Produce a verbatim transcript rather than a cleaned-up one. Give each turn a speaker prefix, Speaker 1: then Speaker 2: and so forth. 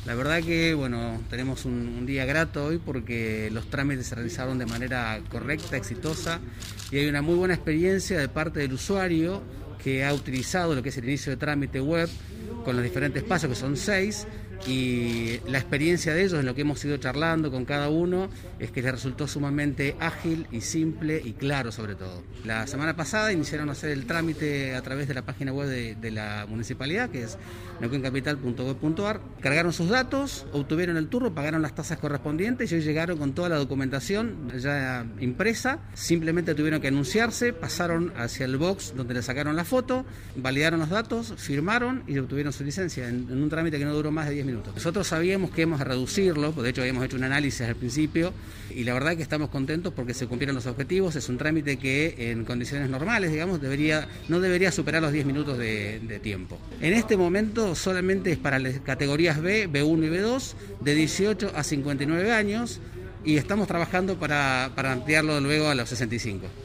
Speaker 1: La verdad que, bueno, tenemos un, un día grato hoy porque los trámites se realizaron de manera correcta, exitosa, y hay una muy buena experiencia de parte del usuario que ha utilizado lo que es el inicio de trámite web con los diferentes pasos, que son seis, y la experiencia de ellos en lo que hemos ido charlando con cada uno es que les resultó sumamente ágil y simple y claro sobre todo. La semana pasada iniciaron a hacer el trámite a través de la página web de, de la municipalidad, que es neuquén capital punto gob punto ar, cargaron sus datos, obtuvieron el turno, pagaron las tasas correspondientes y hoy llegaron con toda la documentación ya impresa, simplemente tuvieron que anunciarse, pasaron hacia el box donde le sacaron la foto, validaron los datos, firmaron y obtuvieron su licencia en, en un trámite que no duró más de diez minutos. Nosotros sabíamos que íbamos a reducirlo, de hecho habíamos hecho un análisis al principio y la verdad que estamos contentos porque se cumplieron los objetivos. Es un trámite que en condiciones normales, digamos, debería, no debería superar los diez minutos de, de tiempo. En este momento solamente es para las categorías B, B uno y B dos, de dieciocho a cincuenta y nueve años, y estamos trabajando para, para ampliarlo luego a los sesenta y cinco.